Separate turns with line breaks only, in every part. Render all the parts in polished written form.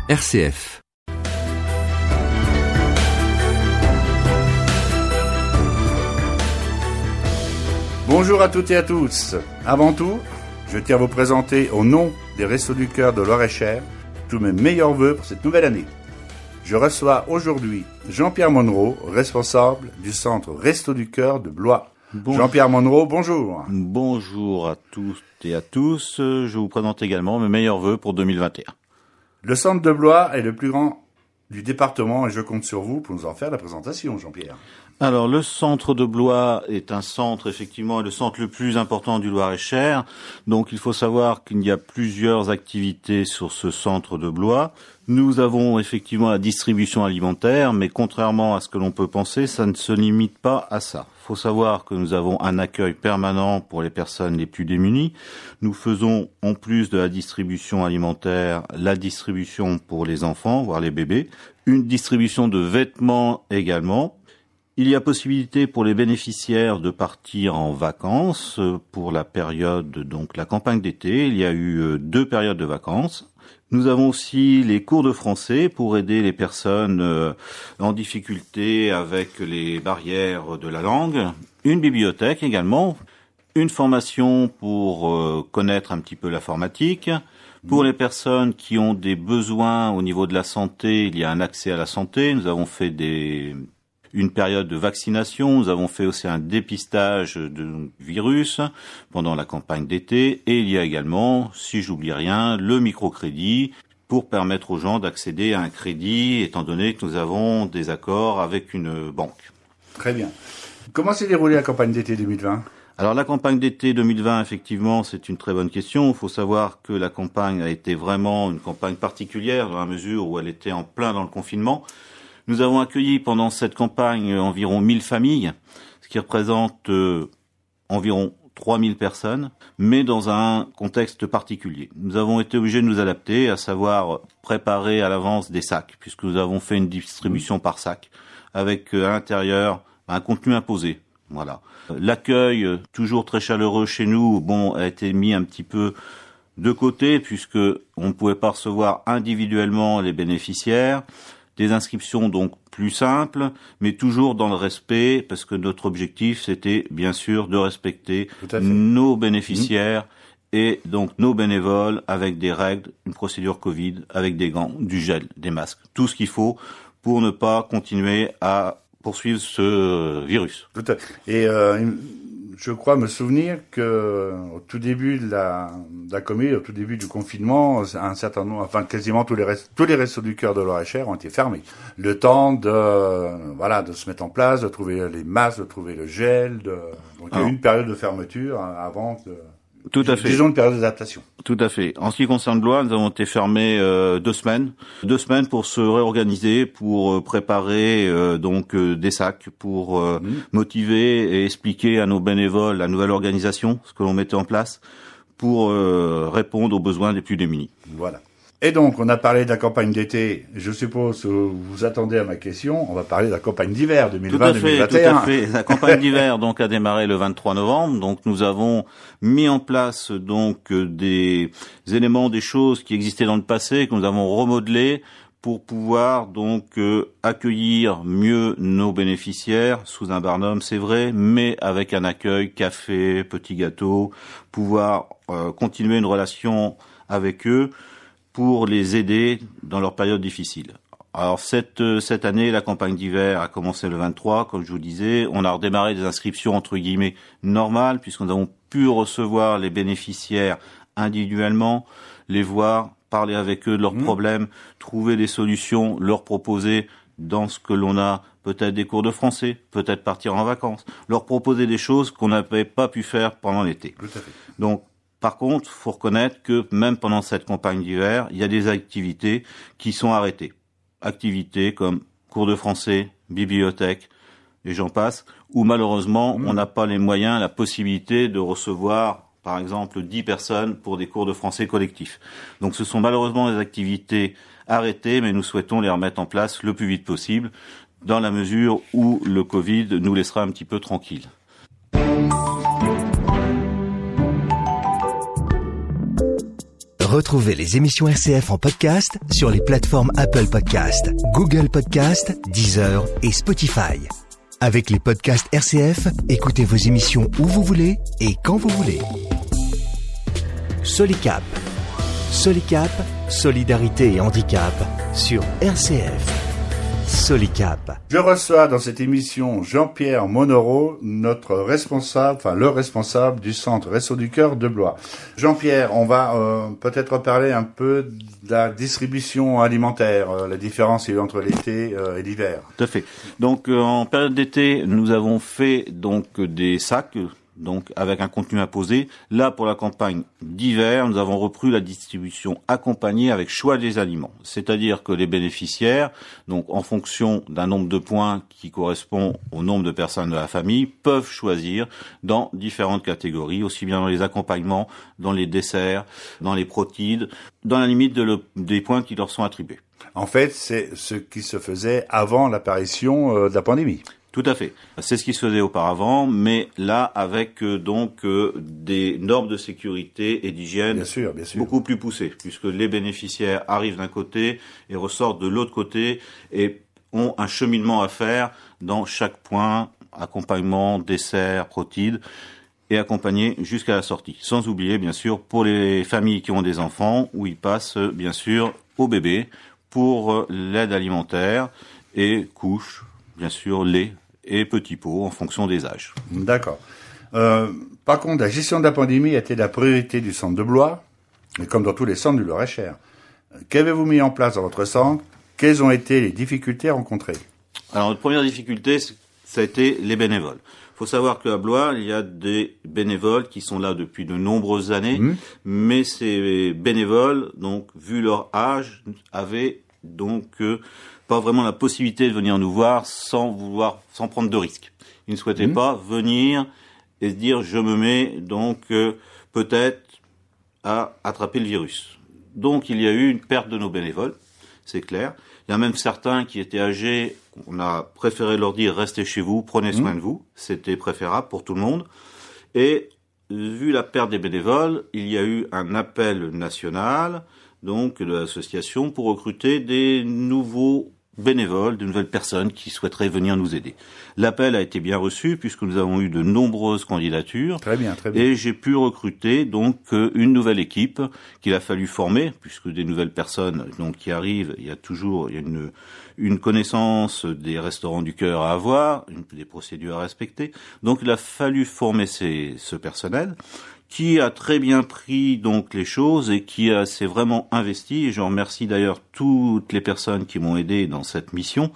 RCF.
Bonjour à toutes et à tous. Avant tout, je tiens à vous présenter au nom des Restos du Cœur de Loir-et-Cher tous mes meilleurs vœux pour cette nouvelle année. Je reçois aujourd'hui Jean-Pierre Monnereau, responsable du centre Restos du Cœur de Blois. Jean-Pierre Monnereau, bonjour.
Bonjour à toutes et à tous. Je vous présente également mes meilleurs vœux pour 2021.
Le centre de Blois est le plus grand du département et je compte sur vous pour nous en faire la présentation, Jean-Pierre.
Alors, le centre de Blois est un centre, effectivement, le centre le plus important du Loir-et-Cher. Donc, il faut savoir qu'il y a plusieurs activités sur ce centre de Blois. Nous avons effectivement la distribution alimentaire, mais contrairement à ce que l'on peut penser, ça ne se limite pas à ça. Il faut savoir que nous avons un accueil permanent pour les personnes les plus démunies. Nous faisons, en plus de la distribution alimentaire, la distribution pour les enfants, voire les bébés, une distribution de vêtements également. Il y a possibilité pour les bénéficiaires de partir en vacances pour la période, donc la campagne d'été. Il y a eu 2 périodes de vacances. Nous avons aussi les cours de français pour aider les personnes en difficulté avec les barrières de la langue. Une bibliothèque également. Une formation pour connaître un petit peu l'informatique. Pour les personnes qui ont des besoins au niveau de la santé, il y a un accès à la santé. Nous avons fait une période de vaccination. Nous avons fait aussi un dépistage de virus pendant la campagne d'été. Et il y a également, si j'oublie rien, le microcrédit pour permettre aux gens d'accéder à un crédit, étant donné que nous avons des accords avec une banque.
Très bien. Comment s'est déroulée la campagne d'été 2020 ?
Alors la campagne d'été 2020, effectivement, c'est une très bonne question. Il faut savoir que la campagne a été vraiment une campagne particulière dans la mesure où elle était en plein dans le confinement. Nous avons accueilli pendant cette campagne environ 1000 familles, ce qui représente environ 3000 personnes, mais dans un contexte particulier. Nous avons été obligés de nous adapter, à savoir préparer à l'avance des sacs, puisque nous avons fait une distribution par sac, avec à l'intérieur un contenu imposé. Voilà. L'accueil, toujours très chaleureux chez nous, a été mis un petit peu de côté, puisque on ne pouvait pas recevoir individuellement les bénéficiaires. Des inscriptions donc plus simples, mais toujours dans le respect, parce que notre objectif, c'était bien sûr de respecter nos bénéficiaires et donc nos bénévoles avec des règles, une procédure Covid, avec des gants, du gel, des masques, tout ce qu'il faut pour ne pas continuer à poursuivre ce virus.
Tout à fait. Et je crois me souvenir que au tout début de la Covid, au tout début du confinement, un certain nombre, quasiment tous les restos du cœur de Loir-et-Cher ont été fermés. Le temps de se mettre en place, de trouver les masques, de trouver le gel. Donc il y a eu une période de fermeture avant que.
Tout à fait.
Disons une période d'adaptation.
Tout à fait. En ce qui concerne Blois, nous avons été fermés 2 semaines. 2 semaines pour se réorganiser, pour préparer des sacs, pour motiver et expliquer à nos bénévoles la nouvelle organisation, ce que l'on mettait en place, pour répondre aux besoins des plus démunis.
Voilà. Et donc, on a parlé de la campagne d'été. Je suppose que vous attendez à ma question. On va parler de la campagne d'hiver 2020-2021.
Tout à fait. La campagne d'hiver a démarré le 23 novembre. Donc, nous avons mis en place des éléments, des choses qui existaient dans le passé, que nous avons remodelées pour pouvoir accueillir mieux nos bénéficiaires sous un barnum, c'est vrai, mais avec un accueil, café, petits gâteaux, pouvoir continuer une relation avec eux, pour les aider dans leur période difficile. Alors cette année, la campagne d'hiver a commencé le 23, comme je vous disais. On a redémarré des inscriptions entre guillemets normales, puisque nous avons pu recevoir les bénéficiaires individuellement, les voir, parler avec eux de leurs problèmes, trouver des solutions, leur proposer dans ce que l'on a, peut-être des cours de français, peut-être partir en vacances, leur proposer des choses qu'on n'avait pas pu faire pendant l'été.
Tout à fait.
Donc, par contre, faut reconnaître que même pendant cette campagne d'hiver, il y a des activités qui sont arrêtées. Activités comme cours de français, bibliothèque, et j'en passe, où malheureusement, on n'a pas les moyens, la possibilité de recevoir, par exemple, 10 personnes pour des cours de français collectifs. Donc ce sont malheureusement des activités arrêtées, mais nous souhaitons les remettre en place le plus vite possible, dans la mesure où le Covid nous laissera un petit peu tranquilles.
Retrouvez les émissions RCF en podcast sur les plateformes Apple Podcast, Google Podcast, Deezer et Spotify. Avec les podcasts RCF, écoutez vos émissions où vous voulez et quand vous voulez. Solicap. Solicap, solidarité et handicap sur RCF. Solicap.
Je reçois dans cette émission Jean-Pierre Monnereau, notre responsable, le responsable du centre Restos du Cœur de Blois. Jean-Pierre, on va peut-être parler un peu de la distribution alimentaire, la différence entre l'été et l'hiver.
Tout à fait. Donc en période d'été, nous avons fait donc des sacs avec un contenu imposé. Là, pour la campagne d'hiver, nous avons repris la distribution accompagnée avec choix des aliments. C'est-à-dire que les bénéficiaires, donc en fonction d'un nombre de points qui correspond au nombre de personnes de la famille, peuvent choisir dans différentes catégories, aussi bien dans les accompagnements, dans les desserts, dans les protides, dans la limite des points qui leur sont attribués.
En fait, c'est ce qui se faisait avant l'apparition de la pandémie.
Tout à fait. C'est ce qui se faisait auparavant, mais là avec des normes de sécurité et d'hygiène
bien sûr.
beaucoup plus poussées, puisque les bénéficiaires arrivent d'un côté et ressortent de l'autre côté et ont un cheminement à faire dans chaque point, accompagnement, dessert, protide, et accompagné jusqu'à la sortie. Sans oublier, bien sûr, pour les familles qui ont des enfants, où ils passent, bien sûr, au bébé pour l'aide alimentaire et couches, bien sûr, lait et petits pots en fonction des âges.
D'accord. Par contre, la gestion de la pandémie était la priorité du centre de Blois, et comme dans tous les centres du Loir-et-Cher. Qu'avez-vous mis en place dans votre centre? Quelles ont été les difficultés rencontrées?
Alors, notre première difficulté, ça a été les bénévoles. Il faut savoir qu'à Blois, il y a des bénévoles qui sont là depuis de nombreuses années, mais ces bénévoles, donc, vu leur âge, avaient donc pas vraiment la possibilité de venir nous voir sans prendre de risques. Ils ne souhaitaient pas venir et se dire je me mets donc peut-être à attraper le virus. Donc il y a eu une perte de nos bénévoles, c'est clair. Il y a même certains qui étaient âgés, on a préféré leur dire restez chez vous, prenez soin de vous, c'était préférable pour tout le monde. Et vu la perte des bénévoles, il y a eu un appel national donc de l'association pour recruter des nouveaux bénévoles, de nouvelles personnes qui souhaiteraient venir nous aider. L'appel a été bien reçu puisque nous avons eu de nombreuses candidatures.
Très bien.
Et j'ai pu recruter donc une nouvelle équipe qu'il a fallu former puisque des nouvelles personnes donc qui arrivent, il y a une connaissance des restaurants du cœur à avoir, des procédures à respecter. Donc il a fallu former ce personnel qui a très bien pris donc les choses et qui s'est vraiment investi, et je remercie d'ailleurs toutes les personnes qui m'ont aidé dans cette mission,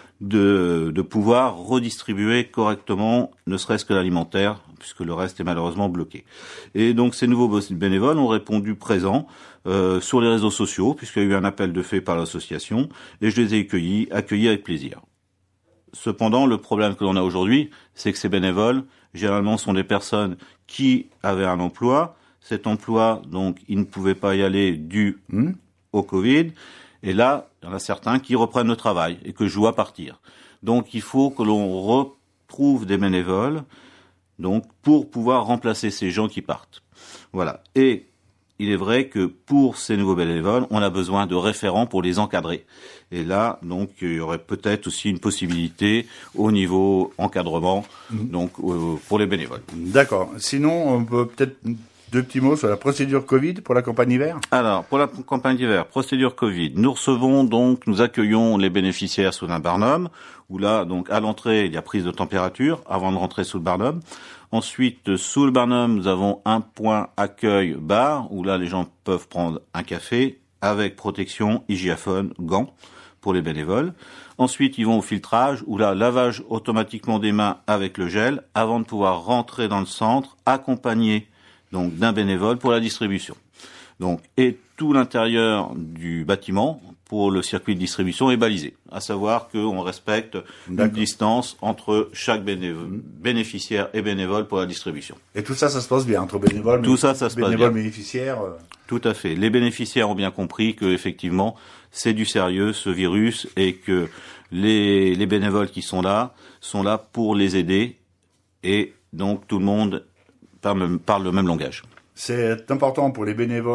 de pouvoir redistribuer correctement, ne serait-ce que l'alimentaire, puisque le reste est malheureusement bloqué. Et donc ces nouveaux bénévoles ont répondu présents sur les réseaux sociaux, puisqu'il y a eu un appel de fait par l'association, et je les ai accueillis avec plaisir. Cependant, le problème que l'on a aujourd'hui, c'est que ces bénévoles, généralement, sont des personnes qui avaient un emploi. Cet emploi, donc, ils ne pouvaient pas y aller dû au Covid. Et là, il y en a certains qui reprennent le travail et que je vois partir. Donc, il faut que l'on retrouve des bénévoles, donc, pour pouvoir remplacer ces gens qui partent. Voilà. Et il est vrai que pour ces nouveaux bénévoles, on a besoin de référents pour les encadrer. Et là, donc, il y aurait peut-être aussi une possibilité au niveau encadrement, donc pour les bénévoles.
D'accord. Sinon, on peut peut-être deux petits mots sur la procédure Covid pour la campagne d'hiver.
Alors, pour la campagne d'hiver, procédure Covid, nous accueillons les bénéficiaires sous un barnum, où là, donc, à l'entrée, il y a prise de température avant de rentrer sous le barnum. Ensuite, sous le barnum, nous avons un point accueil bar, où là, les gens peuvent prendre un café avec protection, hygiaphone, gants pour les bénévoles. Ensuite, ils vont au filtrage, où là, lavage automatiquement des mains avec le gel, avant de pouvoir rentrer dans le centre, accompagné donc d'un bénévole pour la distribution. Donc, et tout l'intérieur du bâtiment pour le circuit de distribution est balisé. À savoir qu'on respecte une distance entre chaque bénéficiaire et bénévole pour la distribution.
Et tout ça, ça se passe bien entre bénévoles, bénéficiaires.
Tout à fait. Les bénéficiaires ont bien compris que effectivement, c'est du sérieux ce virus et que les bénévoles qui sont là pour les aider et donc tout le monde parle le même langage.
C'est important pour les bénévoles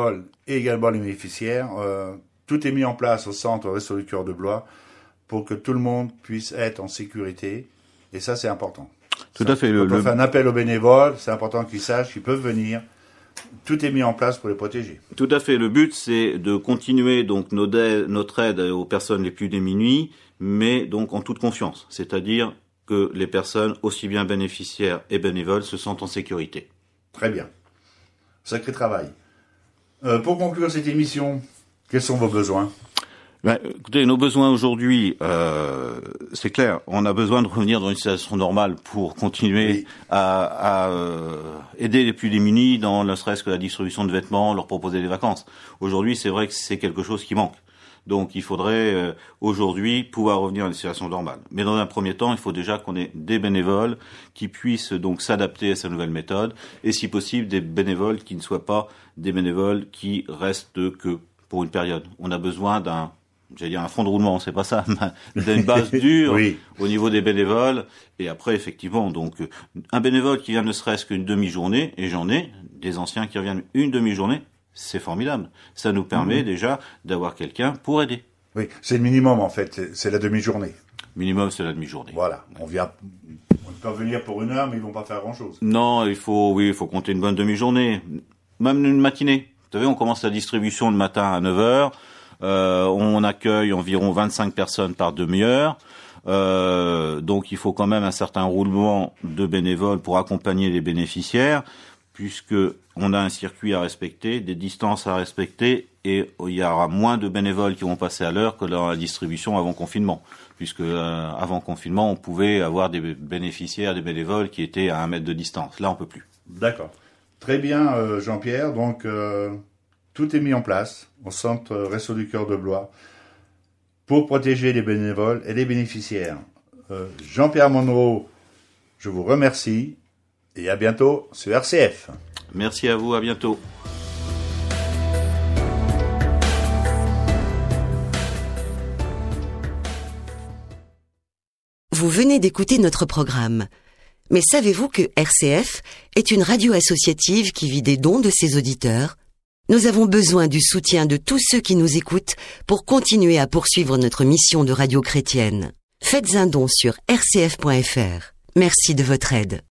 et également les bénéficiaires. Tout est mis en place au centre Restos du Cœur de Blois pour que tout le monde puisse être en sécurité. Et ça, c'est important.
Tout à fait.
Quand on fait un appel aux bénévoles, c'est important qu'ils sachent qu'ils peuvent venir. Tout est mis en place pour les protéger.
Tout à fait. Le but, c'est de continuer donc notre aide aux personnes les plus démunies, mais donc en toute confiance. C'est-à-dire que les personnes, aussi bien bénéficiaires et bénévoles, se sentent en sécurité.
Très bien. Sacré travail. Pour conclure cette émission, quels sont vos besoins ?
Écoutez, nos besoins aujourd'hui, c'est clair, on a besoin de revenir dans une situation normale pour continuer à aider les plus démunis dans ne serait-ce que la distribution de vêtements, leur proposer des vacances. Aujourd'hui, c'est vrai que c'est quelque chose qui manque. Donc il faudrait aujourd'hui pouvoir revenir à une situation normale. Mais dans un premier temps, il faut déjà qu'on ait des bénévoles qui puissent donc s'adapter à ces nouvelles méthodes et si possible des bénévoles qui ne soient pas des bénévoles qui restent que pour une période. On a besoin un fonds de roulement, c'est pas ça, d'une base dure au niveau des bénévoles. Et après, effectivement, donc, un bénévole qui vient ne serait-ce qu'une demi-journée, et j'en ai des anciens qui reviennent une demi-journée, c'est formidable. Ça nous permet déjà d'avoir quelqu'un pour aider.
Oui, c'est le minimum en fait, c'est la demi-journée.
Minimum, c'est la demi-journée.
Voilà, on peut venir pour 1 heure, mais ils vont pas faire grand-chose.
Non, il faut compter une bonne demi-journée, même une matinée. Vous savez, on commence la distribution le matin à 9h. On accueille environ 25 personnes par demi-heure. Donc il faut quand même un certain roulement de bénévoles pour accompagner les bénéficiaires, puisque on a un circuit à respecter, des distances à respecter, et il y aura moins de bénévoles qui vont passer à l'heure que dans la distribution avant confinement, puisque avant confinement on pouvait avoir des bénéficiaires, des bénévoles qui étaient à 1 mètre de distance. Là on peut plus.
D'accord. Très bien Jean-Pierre, donc tout est mis en place au centre Restos du Cœur de Blois pour protéger les bénévoles et les bénéficiaires. Jean-Pierre Monroe, je vous remercie et à bientôt sur RCF.
Merci à vous, à bientôt.
Vous venez d'écouter notre programme. Mais savez-vous que RCF est une radio associative qui vit des dons de ses auditeurs ? Nous avons besoin du soutien de tous ceux qui nous écoutent pour continuer à poursuivre notre mission de radio chrétienne. Faites un don sur rcf.fr. Merci de votre aide.